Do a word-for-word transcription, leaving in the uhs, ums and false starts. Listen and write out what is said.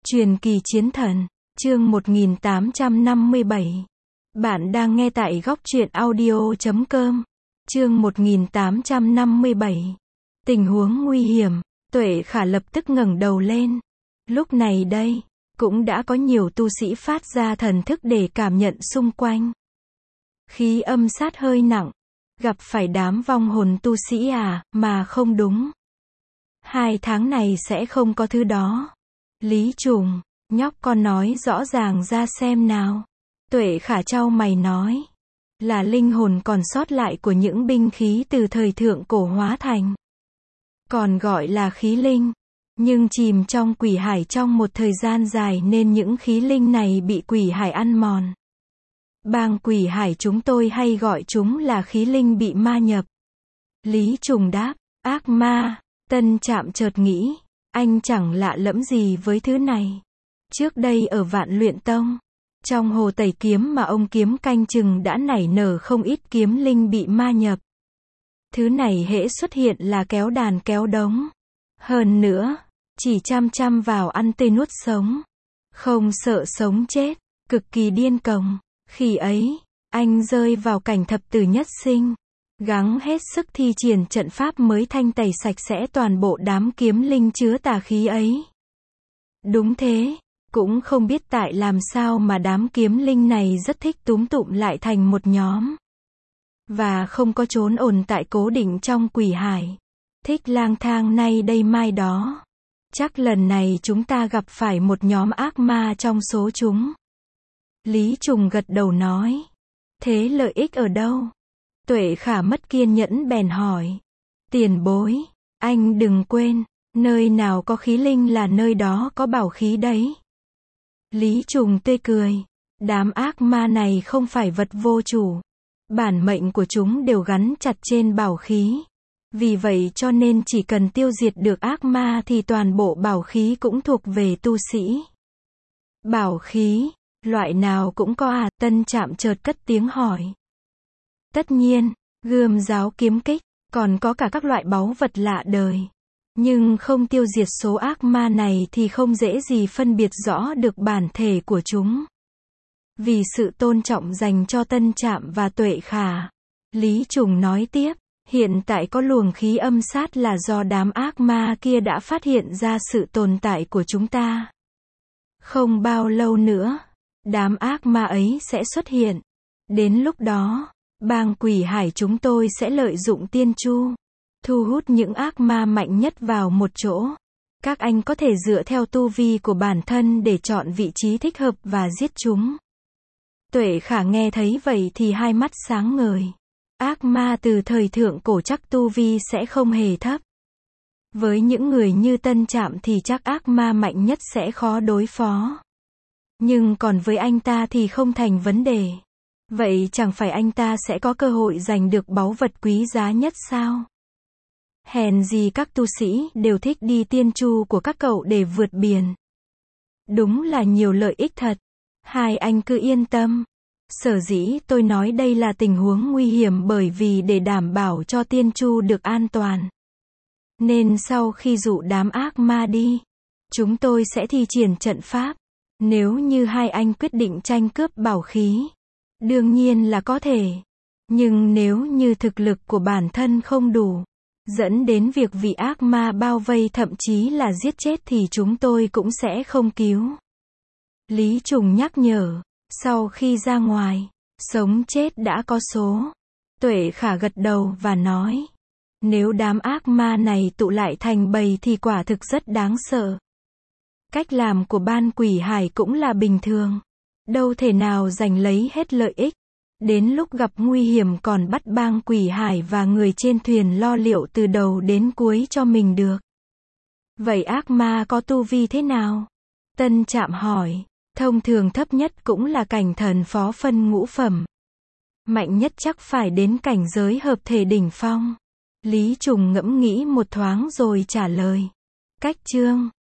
Truyền kỳ chiến thần, chương một nghìn tám trăm năm mươi bảy. Bạn đang nghe tại góc truyện audio chấm com. Chương một nghìn tám trăm năm mươi bảy. Tình huống nguy hiểm, Tuệ Khả lập tức ngẩng đầu lên. Lúc này đây, cũng đã có nhiều tu sĩ phát ra thần thức để cảm nhận xung quanh. Khí âm sát hơi nặng, gặp phải đám vong hồn tu sĩ à, mà không đúng. Hai tháng này sẽ không có thứ đó. Lý Trùng, nhóc con nói rõ ràng ra xem nào. Tuệ Khả chau mày nói. Là linh hồn còn sót lại của những binh khí từ thời thượng cổ hóa thành. Còn gọi là khí linh. Nhưng chìm trong quỷ hải trong một thời gian dài nên những khí linh này bị quỷ hải ăn mòn. Bang quỷ hải chúng tôi hay gọi chúng là khí linh bị ma nhập. Lý Trùng đáp, ác ma. Tân Trạm chợt nghĩ, anh chẳng lạ lẫm gì với thứ này. Trước đây ở Vạn Luyện Tông, trong hồ tẩy kiếm mà ông kiếm canh chừng đã nảy nở không ít kiếm linh bị ma nhập. Thứ này hễ xuất hiện là kéo đàn kéo đống. Hơn nữa, chỉ chăm chăm vào ăn tươi nuốt sống. Không sợ sống chết, cực kỳ điên cuồng. Khi ấy, anh rơi vào cảnh thập tử nhất sinh. Gắng hết sức thi triển trận pháp mới thanh tẩy sạch sẽ toàn bộ đám kiếm linh chứa tà khí ấy. Đúng thế, cũng không biết tại làm sao mà đám kiếm linh này rất thích túm tụm lại thành một nhóm. Và không có trốn ổn tại cố định trong quỷ hải. Thích lang thang nay đây mai đó. Chắc lần này chúng ta gặp phải một nhóm ác ma trong số chúng. Lý Trùng gật đầu nói. Thế lợi ích ở đâu? Tuệ Khả mất kiên nhẫn bèn hỏi. Tiền bối, anh đừng quên, nơi nào có khí linh là nơi đó có bảo khí đấy. Lý Trùng tươi cười. Đám ác ma này không phải vật vô chủ. Bản mệnh của chúng đều gắn chặt trên bảo khí. Vì vậy cho nên chỉ cần tiêu diệt được ác ma thì toàn bộ bảo khí cũng thuộc về tu sĩ. Bảo khí, loại nào cũng có à? Tân Trạm chợt cất tiếng hỏi. Tất nhiên, gươm giáo kiếm kích, còn có cả các loại báu vật lạ đời. Nhưng không tiêu diệt số ác ma này thì không dễ gì phân biệt rõ được bản thể của chúng. Vì sự tôn trọng dành cho Tân Trạm và Tuệ Khả, Lý Trùng nói tiếp, hiện tại có luồng khí âm sát là do đám ác ma kia đã phát hiện ra sự tồn tại của chúng ta. Không bao lâu nữa, đám ác ma ấy sẽ xuất hiện. Đến lúc đó, bang quỷ hải chúng tôi sẽ lợi dụng tiên chu, thu hút những ác ma mạnh nhất vào một chỗ. Các anh có thể dựa theo tu vi của bản thân để chọn vị trí thích hợp và giết chúng. Tuệ Khả nghe thấy vậy thì hai mắt sáng ngời. Ác ma từ thời thượng cổ chắc tu vi sẽ không hề thấp. Với những người như Tân Trạm thì chắc ác ma mạnh nhất sẽ khó đối phó. Nhưng còn với anh ta thì không thành vấn đề. Vậy chẳng phải anh ta sẽ có cơ hội giành được báu vật quý giá nhất sao? Hèn gì các tu sĩ đều thích đi tiên chu của các cậu để vượt biển. Đúng là nhiều lợi ích thật. Hai anh cứ yên tâm. Sở dĩ tôi nói đây là tình huống nguy hiểm bởi vì để đảm bảo cho tiên chu được an toàn. Nên sau khi dụ đám ác ma đi, chúng tôi sẽ thi triển trận pháp. Nếu như hai anh quyết định tranh cướp bảo khí, đương nhiên là có thể. Nhưng nếu như thực lực của bản thân không đủ, dẫn đến việc bị ác ma bao vây thậm chí là giết chết thì chúng tôi cũng sẽ không cứu. Lý Trùng nhắc nhở, sau khi ra ngoài, sống chết đã có số. Tuệ Khả gật đầu và nói, nếu đám ác ma này tụ lại thành bầy thì quả thực rất đáng sợ. Cách làm của ban quỷ hải cũng là bình thường. Đâu thể nào giành lấy hết lợi ích. Đến lúc gặp nguy hiểm còn bắt bang quỷ hải và người trên thuyền lo liệu từ đầu đến cuối cho mình được. Vậy ác ma có tu vi thế nào? Tân Trạm hỏi. Thông thường thấp nhất cũng là cảnh thần phó phân ngũ phẩm. Mạnh nhất chắc phải đến cảnh giới hợp thể đỉnh phong. Lý Trùng ngẫm nghĩ một thoáng rồi trả lời. Cách chương